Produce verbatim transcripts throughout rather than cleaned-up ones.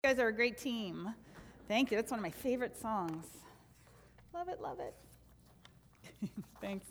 You guys are a great team. Thank you. That's one of my favorite songs. Love it, love it. Thanks.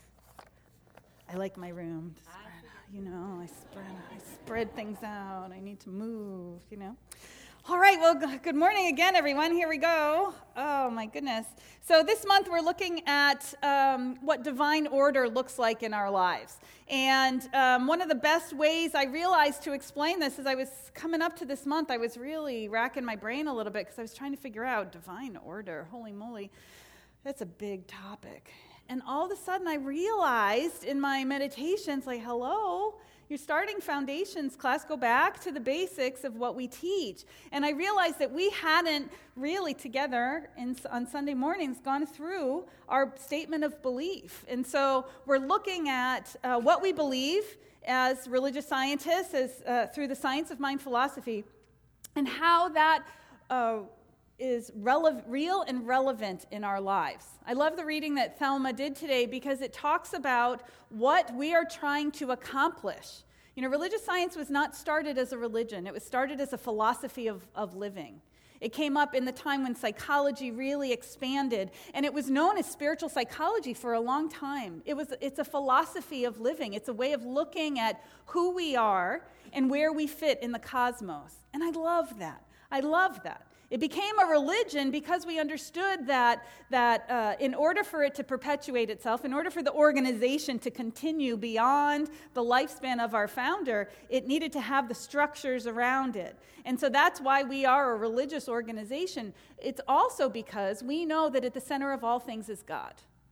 I like my room. To spread, you know, I spread, I spread things out. I need to move, you know. All right, well, good morning again, everyone. Here we go. Oh, my goodness. So this month we're looking at um, what divine order looks like in our lives. And um, one of the best ways I realized to explain this as I was coming up to this month, I was really racking my brain a little bit because I was trying to figure out divine order. Holy moly, that's a big topic. And all of a sudden I realized in my meditations, like, hello, you're starting foundations class, go back to the basics of what we teach. And I realized that we hadn't really together in, on Sunday mornings gone through our statement of belief. And so we're looking at uh, what we believe as religious scientists, as uh, through the science of mind philosophy, and how that uh, is rele- real and relevant in our lives. I love the reading that Thelma did today because it talks about what we are trying to accomplish. You know, religious science was not started as a religion. It was started as a philosophy of, of living. It came up in the time when psychology really expanded, and it was known as spiritual psychology for a long time. It was, it's a philosophy of living. It's a way of looking at who we are and where we fit in the cosmos. And I love that. I love that. It became a religion because we understood that, that uh, in order for it to perpetuate itself, in order for the organization to continue beyond the lifespan of our founder, it needed to have the structures around it. And so that's why we are a religious organization. It's also because we know that at the center of all things is God.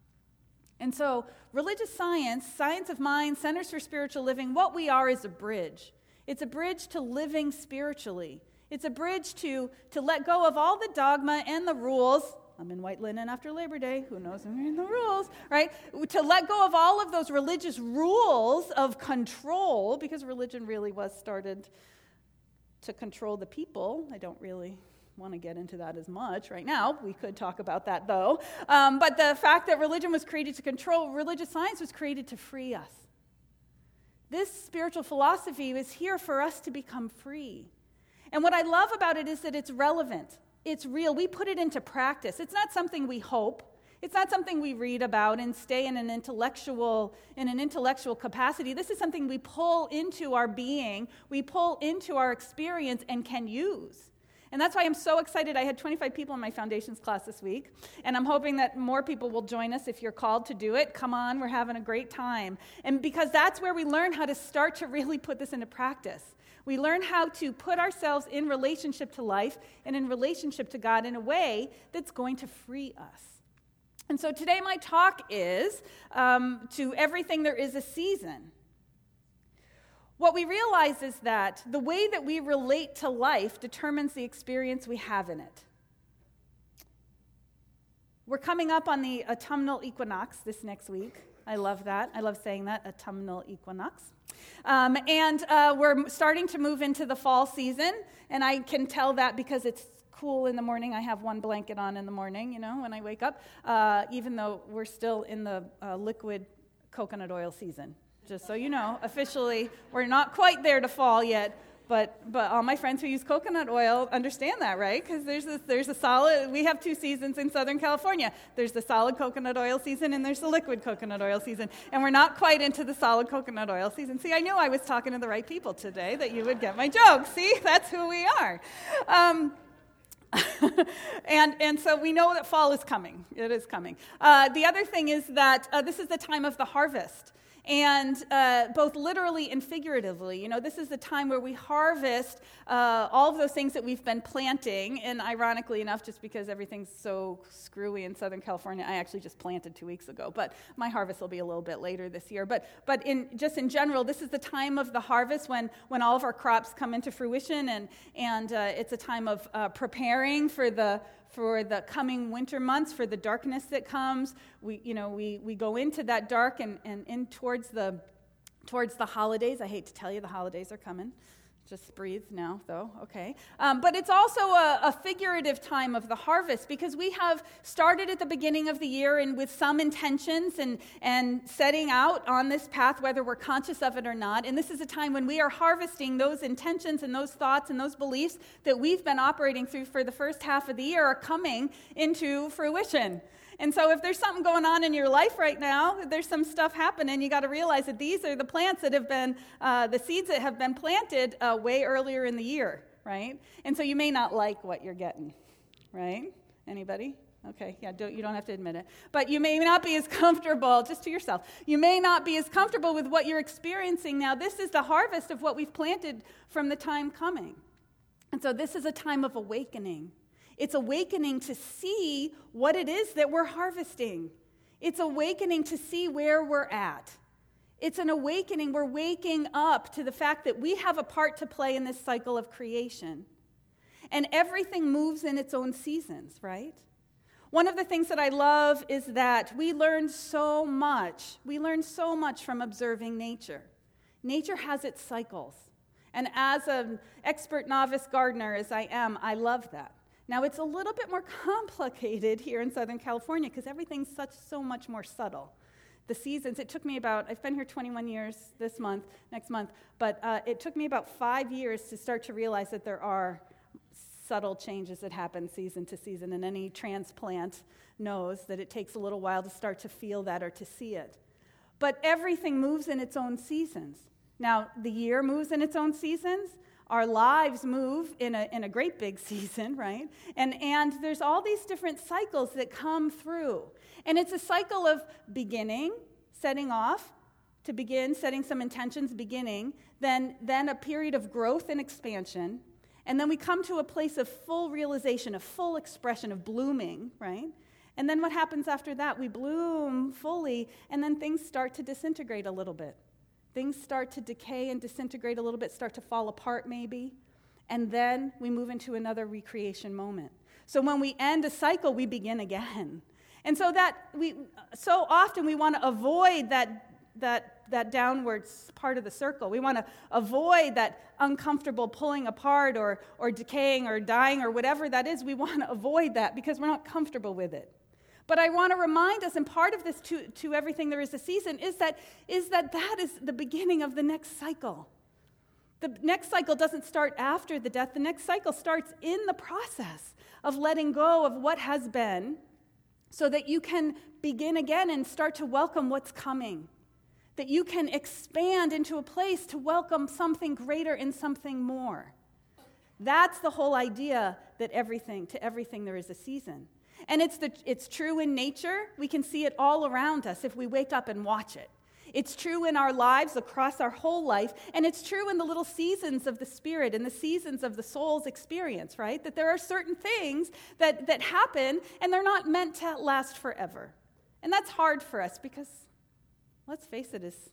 And so religious science, science of mind, Centers for Spiritual Living, what we are is a bridge. It's a bridge to living spiritually. It's a bridge to, to let go of all the dogma and the rules. I'm in white linen after Labor Day. Who knows I'm in the rules, right? To let go of all of those religious rules of control, because religion really was started to control the people. I don't really want to get into that as much right now. We could talk about that, though. Um, but the fact that religion was created to control, religious science was created to free us. This spiritual philosophy was here for us to become free. And what I love about it is that it's relevant. It's real. We put it into practice. It's not something we hope. It's not something we read about and stay in an intellectual in an intellectual capacity. This is something we pull into our being, we pull into our experience and can use. And that's why I'm so excited. I had twenty-five people in my foundations class this week, and I'm hoping that more people will join us if you're called to do it. Come on, we're having a great time. And because that's where we learn how to start to really put this into practice. We learn how to put ourselves in relationship to life and in relationship to God in a way that's going to free us. And so today my talk is um, to everything there is a season. What we realize is that the way that we relate to life determines the experience we have in it. We're coming up on the autumnal equinox this next week. I love that. I love saying that, autumnal equinox. Um, and uh, we're starting to move into the fall season, and I can tell that because it's cool in the morning. I have one blanket on in the morning, you know, when I wake up, uh, even though we're still in the uh, liquid coconut oil season. Just so you know, officially, we're not quite there to fall yet, but but all my friends who use coconut oil understand that, right? Because there's this, there's a solid, we have two seasons in Southern California. There's the solid coconut oil season and there's the liquid coconut oil season. And we're not quite into the solid coconut oil season. See, I knew I was talking to the right people today, that you would get my joke. See, that's who we are. Um, and and so we know that fall is coming. It is coming. Uh, the other thing is that uh, this is the time of the harvest. And uh, both literally and figuratively, you know, this is the time where we harvest uh, all of those things that we've been planting. And ironically enough, just because everything's so screwy in Southern California, I actually just planted two weeks ago. But my harvest will be a little bit later this year. But but in just in general, this is the time of the harvest when, when all of our crops come into fruition, and and uh, it's a time of uh, preparing for the. for the coming winter months, for the darkness that comes. We, you know, we, we go into that dark and, and in towards the towards the holidays. I hate to tell you, the holidays are coming. Just breathe now, though, okay. Um, but it's also a, a figurative time of the harvest because we have started at the beginning of the year and with some intentions and, and setting out on this path, whether we're conscious of it or not. And this is a time when we are harvesting those intentions and those thoughts and those beliefs that we've been operating through for the first half of the year are coming into fruition. And so if there's something going on in your life right now, there's some stuff happening, you got to realize that these are the plants that have been, uh, the seeds that have been planted uh, way earlier in the year, right? And so you may not like what you're getting, right? Anybody? Okay, yeah, don't, you don't have to admit it. But you may not be as comfortable, just to yourself, you may not be as comfortable with what you're experiencing now. This is the harvest of what we've planted from the time coming. And so this is a time of awakening. It's awakening to see what it is that we're harvesting. It's awakening to see where we're at. It's an awakening. We're waking up to the fact that we have a part to play in this cycle of creation. And everything moves in its own seasons, right? One of the things that I love is that we learn so much. We learn so much from observing nature. Nature has its cycles. And as an expert novice gardener, as I am, I love that. Now, it's a little bit more complicated here in Southern California because everything's such so much more subtle. The seasons, it took me about, I've been here twenty-one years this month, next month, but uh, it took me about five years to start to realize that there are subtle changes that happen season to season, and any transplant knows that it takes a little while to start to feel that or to see it. But everything moves in its own seasons. Now, the year moves in its own seasons. Our lives move in a in a great big season, right? And and there's all these different cycles that come through. And it's a cycle of beginning, setting off, to begin, setting some intentions, beginning, then, then a period of growth and expansion, and then we come to a place of full realization, of full expression, of blooming, right? And then what happens after that? We bloom fully, and then things start to disintegrate a little bit. Things start to decay and disintegrate a little bit, start to fall apart maybe, and then we move into another recreation moment. So when we end a cycle, we begin again. And so that we so often we want to avoid that that that downward part of the circle. We want to avoid that uncomfortable pulling apart or or decaying or dying or whatever that is. We want to avoid that because we're not comfortable with it. But I want to remind us, and part of this to, to everything there is a season, is that, is that that is the beginning of the next cycle. The next cycle doesn't start after the death. The next cycle starts in the process of letting go of what has been so that you can begin again and start to welcome what's coming. That you can expand into a place to welcome something greater and something more. That's the whole idea that everything, to everything there is a season. And it's the, it's true in nature. We can see it all around us if we wake up and watch it. It's true in our lives across our whole life, and it's true in the little seasons of the spirit and the seasons of the soul's experience, right? That there are certain things that, that happen, and they're not meant to last forever. And that's hard for us because, let's face it, as,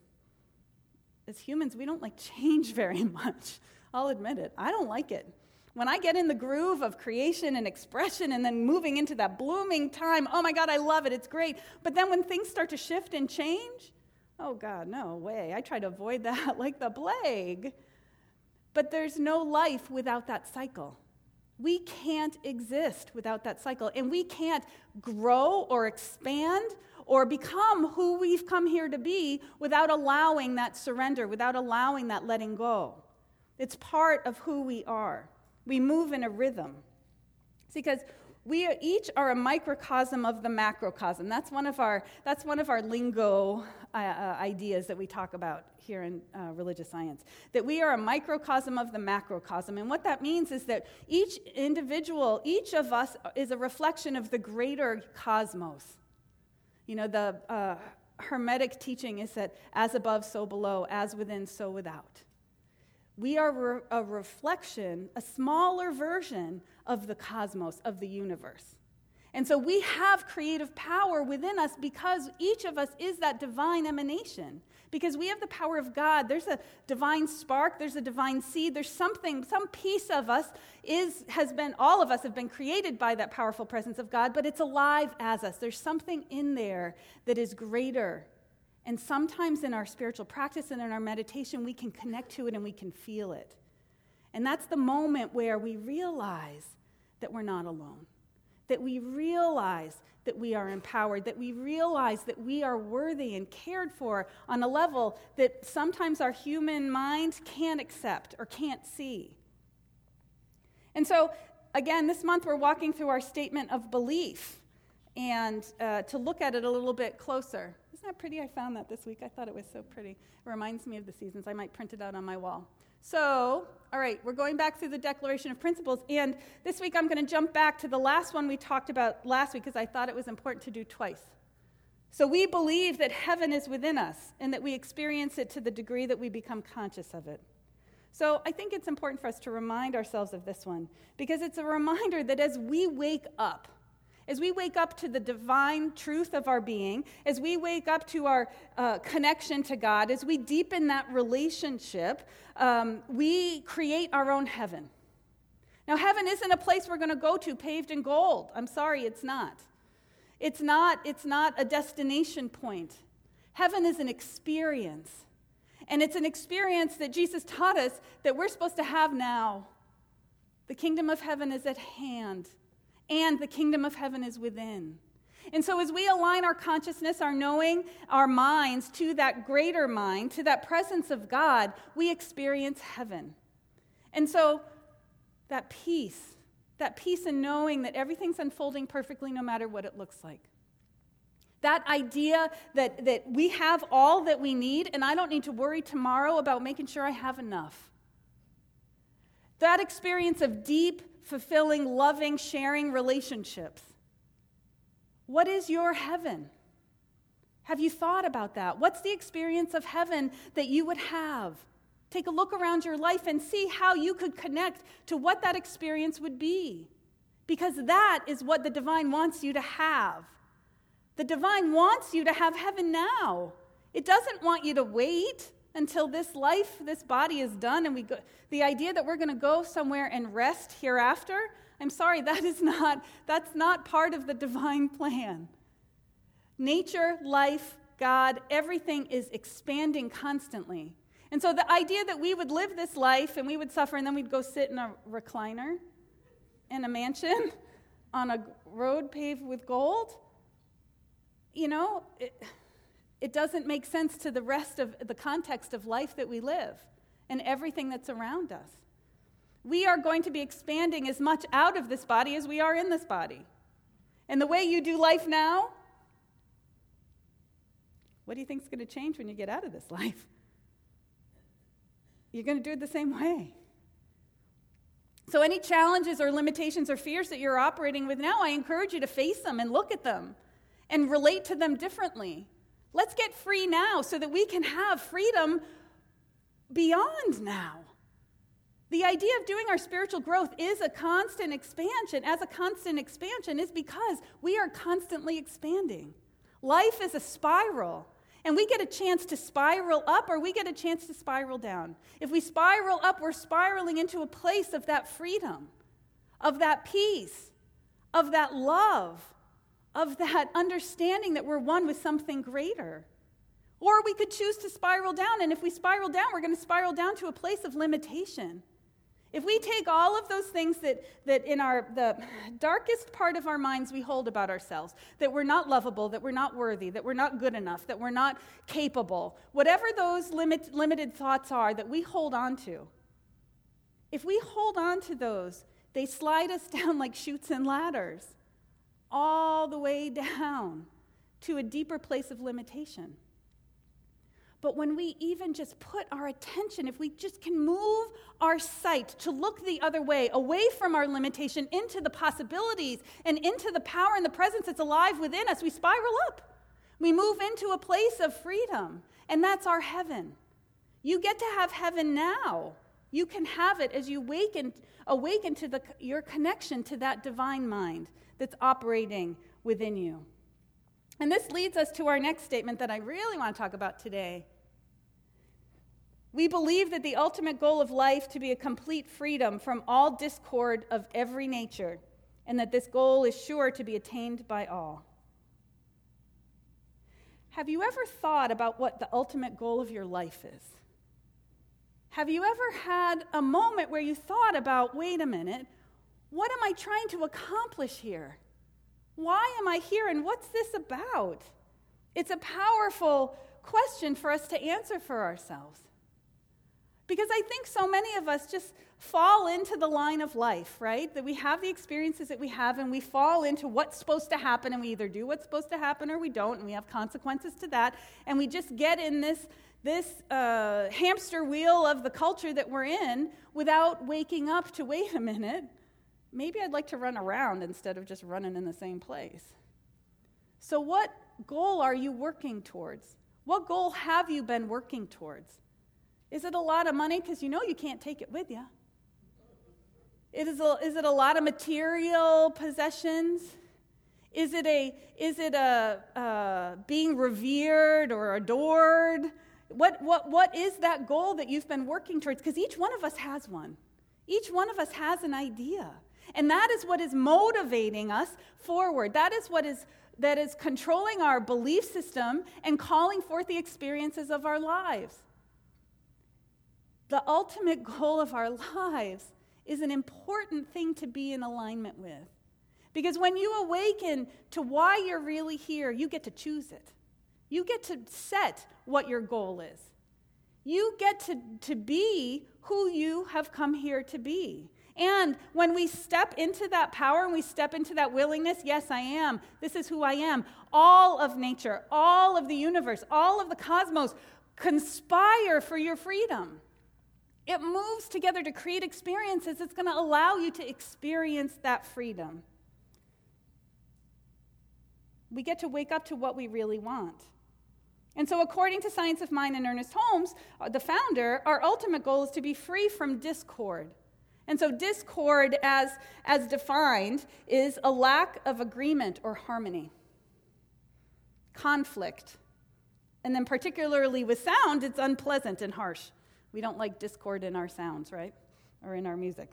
as humans, we don't like change very much. I'll admit it. I don't like it. When I get in the groove of creation and expression and then moving into that blooming time, oh my God, I love it, it's great. But then when things start to shift and change, oh God, no way. I try to avoid that like the plague. But there's no life without that cycle. We can't exist without that cycle. And we can't grow or expand or become who we've come here to be without allowing that surrender, without allowing that letting go. It's part of who we are. We move in a rhythm. See, because we are, each are a microcosm of the macrocosm. That's one of our that's one of our lingo uh, uh, ideas that we talk about here in uh, religious science. That we are a microcosm of the macrocosm, and what that means is that each individual, each of us, is a reflection of the greater cosmos. You know, the uh, Hermetic teaching is that as above, so below, as within, so without. We are a reflection, a smaller version of the cosmos, of the universe. And so we have creative power within us because each of us is that divine emanation. Because we have the power of God. There's a divine spark, there's a divine seed, there's something, some piece of us is has been, all of us have been created by that powerful presence of God, but it's alive as us. There's something in there that is greater. And sometimes in our spiritual practice and in our meditation, we can connect to it and we can feel it. And that's the moment where we realize that we're not alone, that we realize that we are empowered, that we realize that we are worthy and cared for on a level that sometimes our human mind can't accept or can't see. And so, again, this month we're walking through our statement of belief and uh, to look at it a little bit closer. Isn't that pretty? I found that this week. I thought it was so pretty. It reminds me of the seasons. I might print it out on my wall. So, all right, we're going back through the Declaration of Principles, and this week I'm going to jump back to the last one we talked about last week because I thought it was important to do twice. So we believe that heaven is within us and that we experience it to the degree that we become conscious of it. So I think it's important for us to remind ourselves of this one because it's a reminder that as we wake up, as we wake up to the divine truth of our being, as we wake up to our uh, connection to God, as we deepen that relationship, um, we create our own heaven. Now, heaven isn't a place we're going to go to paved in gold. I'm sorry, it's not. It's not, it's not a destination point. Heaven is an experience. And it's an experience that Jesus taught us that we're supposed to have now. The kingdom of heaven is at hand. And the kingdom of heaven is within. And so as we align our consciousness, our knowing, our minds to that greater mind, to that presence of God, we experience heaven. And so that peace, that peace in knowing that everything's unfolding perfectly no matter what it looks like. That idea that, that we have all that we need and I don't need to worry tomorrow about making sure I have enough. That experience of deep, fulfilling, loving, sharing relationships. What is your heaven? Have you thought about that? What's the experience of heaven that you would have? Take a look around your life and see how you could connect to what that experience would be. Because that is what the divine wants you to have. The divine wants you to have heaven now. It doesn't want you to wait until this life, this body is done and we go. The idea that we're going to go somewhere and rest hereafter, I'm sorry, that is not, that's not part of the divine plan. Nature, life, God, everything is expanding constantly. And so the idea that we would live this life and we would suffer and then we'd go sit in a recliner in a mansion on a road paved with gold, you know, it, it doesn't make sense to the rest of the context of life that we live and everything that's around us. We are going to be expanding as much out of this body as we are in this body. And the way you do life now, what do you think is going to change when you get out of this life? You're going to do it the same way. So any challenges or limitations or fears that you're operating with now, I encourage you to face them and look at them and relate to them differently. Let's get free now so that we can have freedom beyond now. The idea of doing our spiritual growth is a constant expansion. As a constant expansion is because we are constantly expanding. Life is a spiral, and we get a chance to spiral up or we get a chance to spiral down. If we spiral up, we're spiraling into a place of that freedom, of that peace, of that love, of that understanding that we're one with something greater. Or we could choose to spiral down, and if we spiral down, we're going to spiral down to a place of limitation. If we take all of those things that, that in our the darkest part of our minds we hold about ourselves, that we're not lovable, that we're not worthy, that we're not good enough, that we're not capable, whatever those limit, limited thoughts are that we hold on to, if we hold on to those, they slide us down like chutes and ladders, all the way down to a deeper place of limitation. But when we even just put our attention, if we just can move our sight to look the other way, away from our limitation, into the possibilities and into the power and the presence that's alive within us, we spiral up. We move into a place of freedom, and that's our heaven. You get to have heaven now. You can have it as you awaken, awaken to the, your connection to that divine mind that's operating within you. And this leads us to our next statement that I really want to talk about today. We believe that the ultimate goal of life to be a complete freedom from all discord of every nature, and that this goal is sure to be attained by all. Have you ever thought about what the ultimate goal of your life is? Have you ever had a moment where you thought about, wait a minute, what am I trying to accomplish here? Why am I here, and what's this about? It's a powerful question for us to answer for ourselves. Because I think so many of us just fall into the line of life, right? That we have the experiences that we have, and we fall into what's supposed to happen, and we either do what's supposed to happen or we don't, and we have consequences to that, and we just get in this this uh, hamster wheel of the culture that we're in without waking up to, wait a minute, maybe I'd like to run around instead of just running in the same place. So what goal are you working towards? What goal have you been working towards? Is it a lot of money? Because you know you can't take it with you. It is, a, is it a lot of material possessions? Is it a is it a uh, being revered or adored? What what what is that goal that you've been working towards? Because each one of us has one. Each one of us has an idea, and that is what is motivating us forward. That is what is that is controlling our belief system and calling forth the experiences of our lives. The ultimate goal of our lives is an important thing to be in alignment with. Because when you awaken to why you're really here, you get to choose it. You get to set what your goal is. You get to, to be who you have come here to be. And when we step into that power and we step into that willingness, yes, I am. This is who I am. All of nature, all of the universe, all of the cosmos conspire for your freedom. It moves together to create experiences that's going to allow you to experience that freedom. We get to wake up to what we really want. And so according to Science of Mind and Ernest Holmes, the founder, our ultimate goal is to be free from discord. And so discord, as, as defined, is a lack of agreement or harmony. Conflict. And then particularly with sound, it's unpleasant and harsh. We don't like discord in our sounds, right? Or in our music.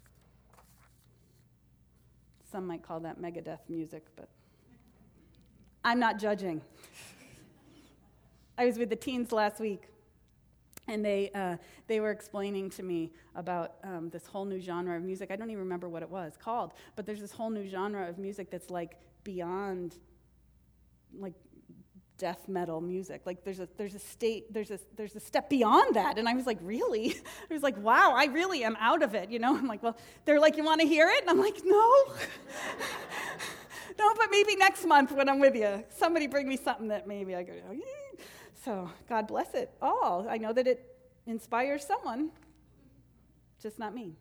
Some might call that Megadeth music, but I'm not judging. I was with the teens last week, and they uh, they were explaining to me about um, this whole new genre of music. I don't even remember what it was called, but there's this whole new genre of music that's like beyond, like death metal music. Like there's a there's a state there's a there's a step beyond that. And I was like, really? I was like, wow, I really am out of it. You know? I'm like, well, they're like, you want to hear it? And I'm like, no. No, but maybe next month when I'm with you, somebody bring me something that maybe I go, oh, so God bless it all. I know that it inspires someone, just not me.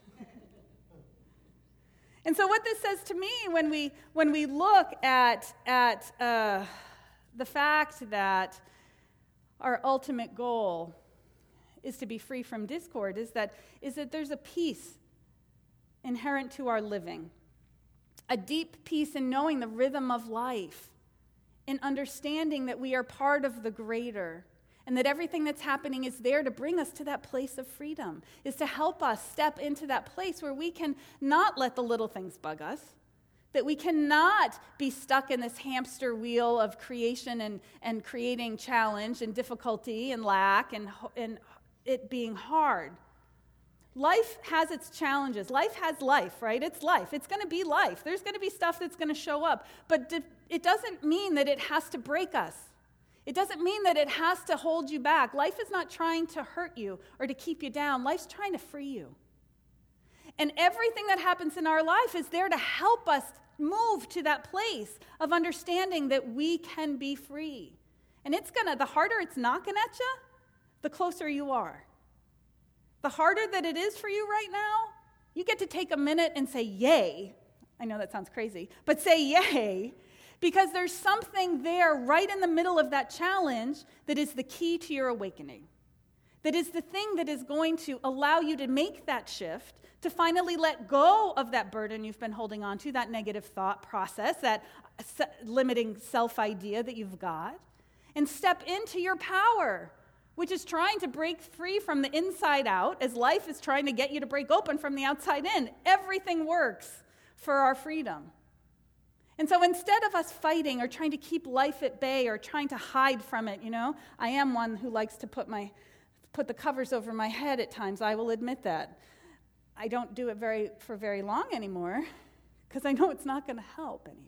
And so what this says to me when we when we look at at uh, the fact that our ultimate goal is to be free from discord is that is that there's a peace inherent to our living. A deep peace in knowing the rhythm of life, in understanding that we are part of the greater, and that everything that's happening is there to bring us to that place of freedom, is to help us step into that place where we can not let the little things bug us, that we cannot be stuck in this hamster wheel of creation and, and creating challenge and difficulty and lack and, and it being hard. Life has its challenges. Life has life, right? It's life. It's going to be life. There's going to be stuff that's going to show up. But it doesn't mean that it has to break us. It doesn't mean that it has to hold you back. Life is not trying to hurt you or to keep you down. Life's trying to free you. And everything that happens in our life is there to help us move to that place of understanding that we can be free. And it's going to, the harder it's knocking at you, the closer you are. The harder that it is for you right now, you get to take a minute and say, yay. I know that sounds crazy, but say yay, because there's something there right in the middle of that challenge that is the key to your awakening, that is the thing that is going to allow you to make that shift, to finally let go of that burden you've been holding on to, that negative thought process, that limiting self-idea that you've got, and step into your power, which is trying to break free from the inside out as life is trying to get you to break open from the outside in. Everything works for our freedom. And so instead of us fighting or trying to keep life at bay or trying to hide from it, you know, I am one who likes to put my put the covers over my head at times. I will admit that. I don't do it very for very long anymore because I know it's not going to help anything.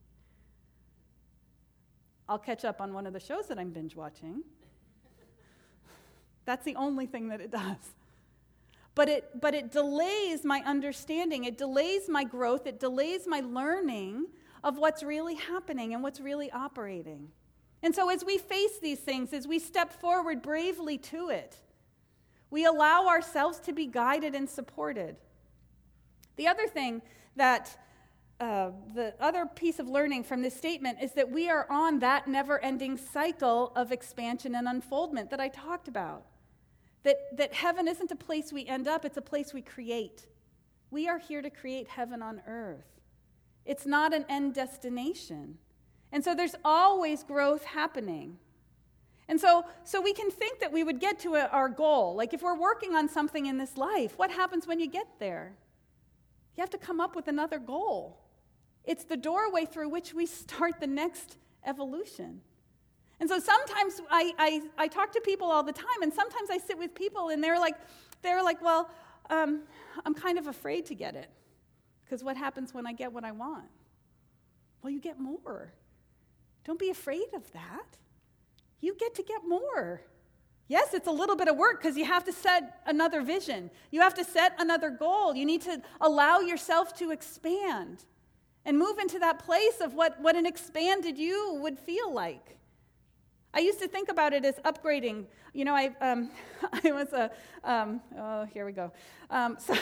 I'll catch up on one of the shows that I'm binge watching. That's the only thing that it does. But it, but it delays my understanding. It delays my growth. It delays my learning of what's really happening and what's really operating. And so as we face these things, as we step forward bravely to it, we allow ourselves to be guided and supported. The other thing that, uh, the other piece of learning from this statement is that we are on that never-ending cycle of expansion and unfoldment that I talked about. That, that heaven isn't a place we end up, it's a place we create. We are here to create heaven on earth. It's not an end destination. And so there's always growth happening. And so, so we can think that we would get to a, our goal. Like if we're working on something in this life, what happens when you get there? You have to come up with another goal. It's the doorway through which we start the next evolution. And so sometimes I, I, I talk to people all the time, and sometimes I sit with people, and they're like, they're like, well, um, I'm kind of afraid to get it, because what happens when I get what I want? Well, you get more. Don't be afraid of that. You get to get more. Yes, it's a little bit of work because you have to set another vision. You have to set another goal. You need to allow yourself to expand and move into that place of what, what an expanded you would feel like. I used to think about it as upgrading. You know, I um, I was a, um, oh, here we go. Um, so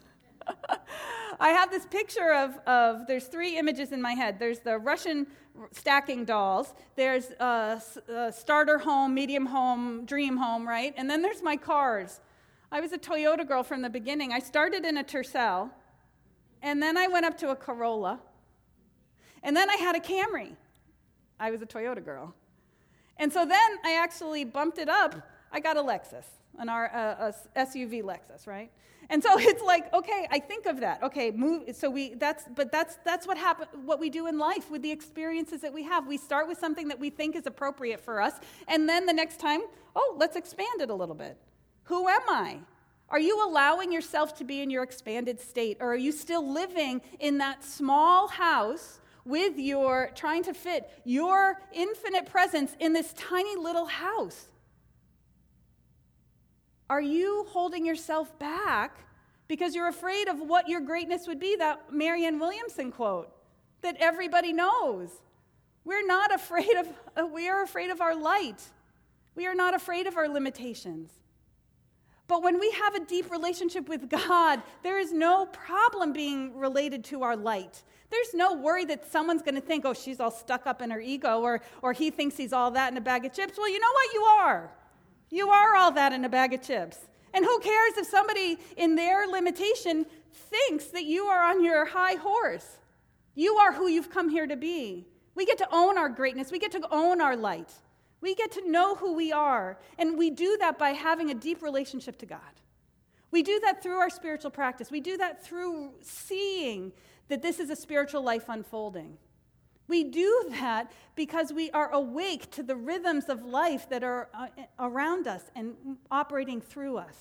I have this picture of, of, there's three images in my head. There's the Russian stacking dolls. There's a, a starter home, medium home, dream home, right? And then there's my cars. I was a Toyota girl from the beginning. I started in a Tercel, and then I went up to a Corolla, and then I had a Camry. I was a Toyota girl. And so then I actually bumped it up. I got a Lexus, an R, uh, a S U V Lexus, right? And so it's like, okay, I think of that. Okay, move. So we that's but that's that's what happen. What we do in life with the experiences that we have. We start with something that we think is appropriate for us, and then the next time, oh, let's expand it a little bit. Who am I? Are you allowing yourself to be in your expanded state, or are you still living in that small house with your, trying to fit your infinite presence in this tiny little house? Are you holding yourself back because you're afraid of what your greatness would be? That Marianne Williamson quote that everybody knows. We're not afraid of, uh, we are afraid of our light. We are not afraid of our limitations. But when we have a deep relationship with God, there is no problem being related to our light. There's no worry that someone's going to think, oh, she's all stuck up in her ego, or, or he thinks he's all that in a bag of chips. Well, you know what? You are. You are all that in a bag of chips. And who cares if somebody in their limitation thinks that you are on your high horse? You are who you've come here to be. We get to own our greatness. We get to own our light. We get to know who we are. And we do that by having a deep relationship to God. We do that through our spiritual practice. We do that through seeing that this is a spiritual life unfolding. We do that because we are awake to the rhythms of life that are uh, around us and operating through us.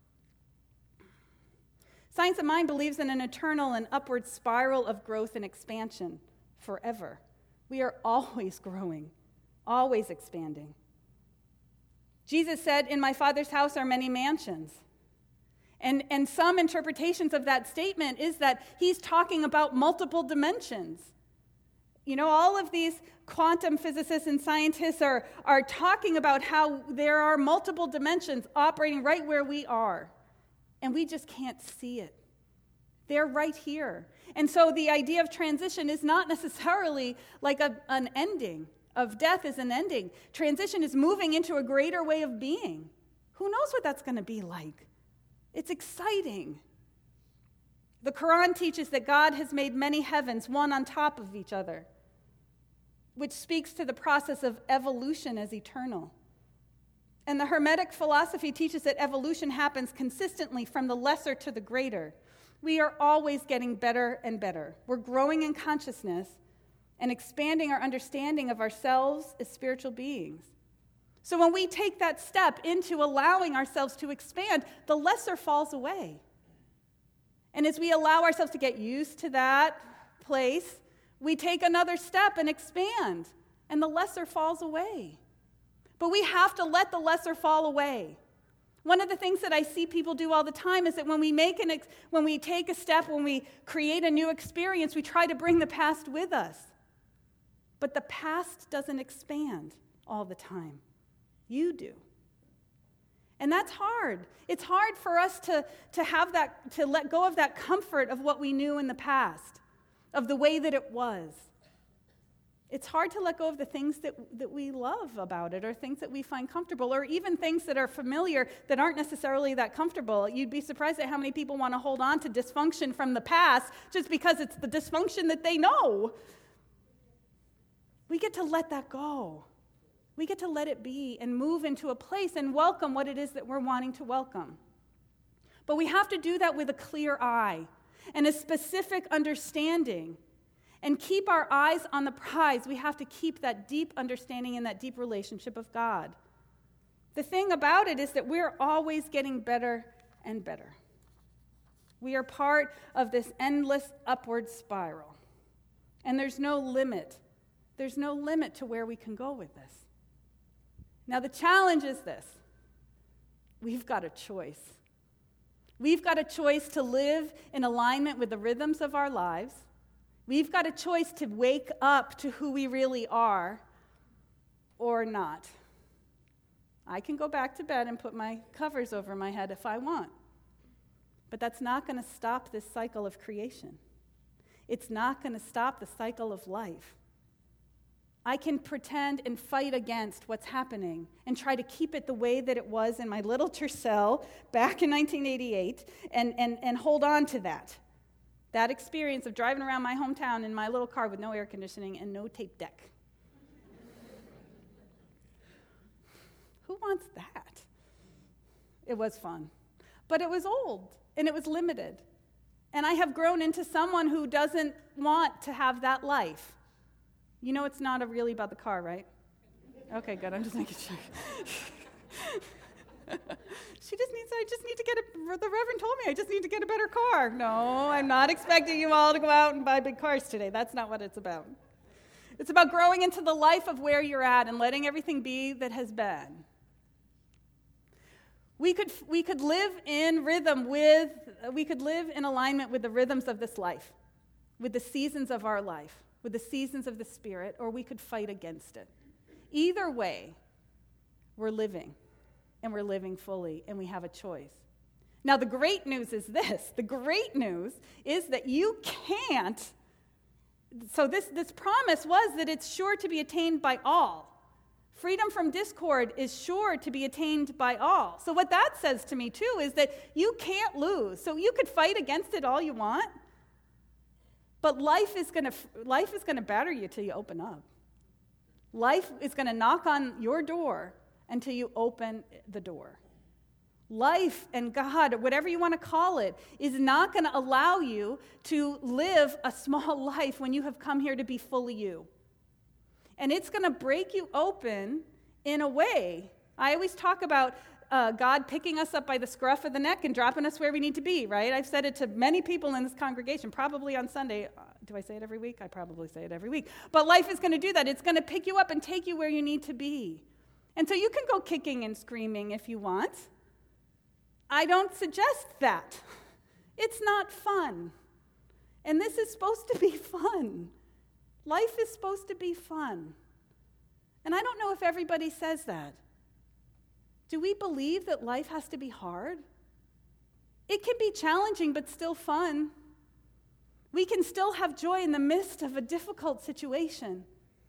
Science of Mind believes in an eternal and upward spiral of growth and expansion forever. We are always growing, always expanding. Jesus said, "In my Father's house are many mansions." And, and some interpretations of that statement is that he's talking about multiple dimensions. You know, all of these quantum physicists and scientists are, are talking about how there are multiple dimensions operating right where we are. And we just can't see it. They're right here. And so the idea of transition is not necessarily like a, an ending, of death is an ending. Transition is moving into a greater way of being. Who knows what that's going to be like? It's exciting. The Quran teaches that God has made many heavens, one on top of each other, which speaks to the process of evolution as eternal. And the Hermetic philosophy teaches that evolution happens consistently from the lesser to the greater. We are always getting better and better. We're growing in consciousness and expanding our understanding of ourselves as spiritual beings. So when we take that step into allowing ourselves to expand, the lesser falls away. And as we allow ourselves to get used to that place, we take another step and expand, and the lesser falls away. But we have to let the lesser fall away. One of the things that I see people do all the time is that when we make an ex- when we take a step, when we create a new experience, we try to bring the past with us. But the past doesn't expand all the time. You do. And that's hard. It's hard for us to, to have that, to let go of that comfort of what we knew in the past, of the way that it was. It's hard to let go of the things that, that we love about it, or things that we find comfortable, or even things that are familiar that aren't necessarily that comfortable. You'd be surprised at how many people want to hold on to dysfunction from the past just because it's the dysfunction that they know. We get to let that go. We get to let it be and move into a place and welcome what it is that we're wanting to welcome. But we have to do that with a clear eye and a specific understanding. And keep our eyes on the prize. We have to keep that deep understanding and that deep relationship of God. The thing about it is that we're always getting better and better. We are part of this endless upward spiral. And there's no limit. There's no limit to where we can go with this. Now, the challenge is this. We've got a choice. We've got a choice to live in alignment with the rhythms of our lives. We've got a choice to wake up to who we really are or not. I can go back to bed and put my covers over my head if I want. But that's not going to stop this cycle of creation. It's not going to stop the cycle of life. I can pretend and fight against what's happening and try to keep it the way that it was in my little Tercel back in nineteen eighty-eight and, and, and hold on to that. That experience of driving around my hometown in my little car with no air conditioning and no tape deck. Who wants that? It was fun. But it was old, and it was limited. And I have grown into someone who doesn't want to have that life. You know it's not really about the car, right? Okay, good. I'm just making sure. She just needs, I just need to get a, the Reverend told me I just need to get a better car. No, I'm not expecting you all to go out and buy big cars today. That's not what it's about. It's about growing into the life of where you're at and letting everything be that has been. We could, we could live in rhythm with, we could live in alignment with the rhythms of this life, with the seasons of our life, with the seasons of the Spirit, or we could fight against it. Either way, we're living. And we're living fully, and we have a choice. Now, the great news is this. The great news is that you can't. So this, this promise was that it's sure to be attained by all. Freedom from discord is sure to be attained by all. So what that says to me, too, is that you can't lose. So you could fight against it all you want, but life is going to life is going to batter you till you open up. Life is going to knock on your door until you open the door. Life and God, whatever you want to call it, is not going to allow you to live a small life when you have come here to be fully you. And it's going to break you open in a way. I always talk about uh, God picking us up by the scruff of the neck and dropping us where we need to be, right? I've said it to many people in this congregation, probably on Sunday. Uh, do I say it every week? I probably say it every week. But life is going to do that. It's going to pick you up and take you where you need to be. And so you can go kicking and screaming if you want. I don't suggest that. It's not fun. And this is supposed to be fun. Life is supposed to be fun. And I don't know if everybody says that. Do we believe that life has to be hard? It can be challenging, but still fun. We can still have joy in the midst of a difficult situation.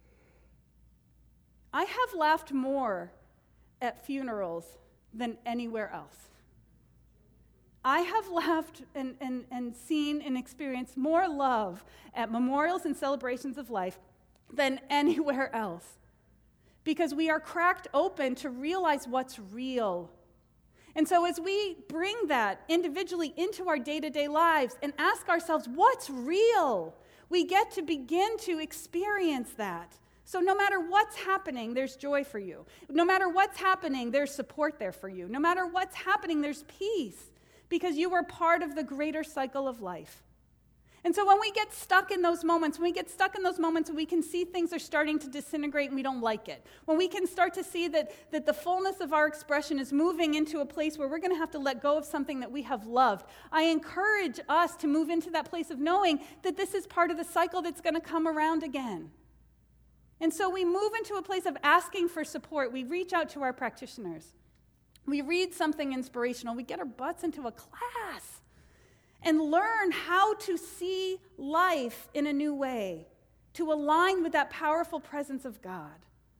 I have laughed more at funerals than anywhere else. I have laughed and, and, and seen and experienced more love at memorials and celebrations of life than anywhere else. Because we are cracked open to realize what's real. And so as we bring that individually into our day-to-day lives and ask ourselves, what's real? We get to begin to experience that. So no matter what's happening, there's joy for you. No matter what's happening, there's support there for you. No matter what's happening, there's peace, because you are part of the greater cycle of life. And so when we get stuck in those moments, when we get stuck in those moments and we can see things are starting to disintegrate and we don't like it, when we can start to see that, that the fullness of our expression is moving into a place where we're going to have to let go of something that we have loved, I encourage us to move into that place of knowing that this is part of the cycle that's going to come around again. And so we move into a place of asking for support. We reach out to our practitioners. We read something inspirational. We get our butts into a class and learn how to see life in a new way, to align with that powerful presence of God.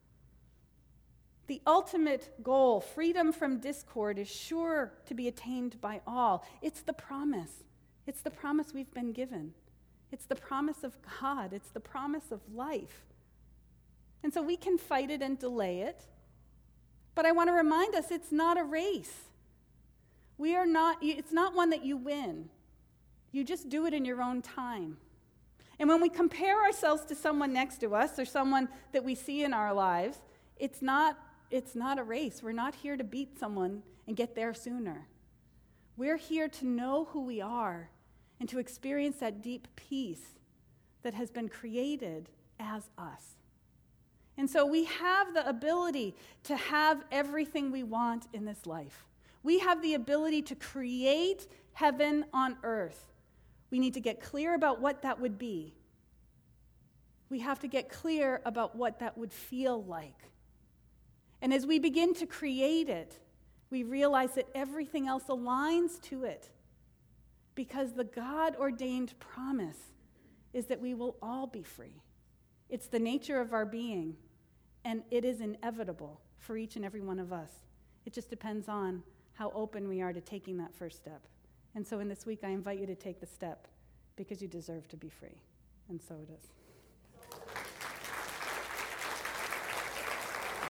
The ultimate goal, freedom from discord, is sure to be attained by all. It's the promise. It's the promise we've been given. It's the promise of God. It's the promise of life. And so we can fight it and delay it, but I want to remind us it's not a race. We are not, it's not one that you win. You just do it in your own time. And when we compare ourselves to someone next to us or someone that we see in our lives, it's not, it's not a race. We're not here to beat someone and get there sooner. We're here to know who we are and to experience that deep peace that has been created as us. And so we have the ability to have everything we want in this life. We have the ability to create heaven on earth. We need to get clear about what that would be. We have to get clear about what that would feel like. And as we begin to create it, we realize that everything else aligns to it, because the God-ordained promise is that we will all be free. It's the nature of our being, and it is inevitable for each and every one of us. It just depends on how open we are to taking that first step. And so in this week, I invite you to take the step, because you deserve to be free. And so it is.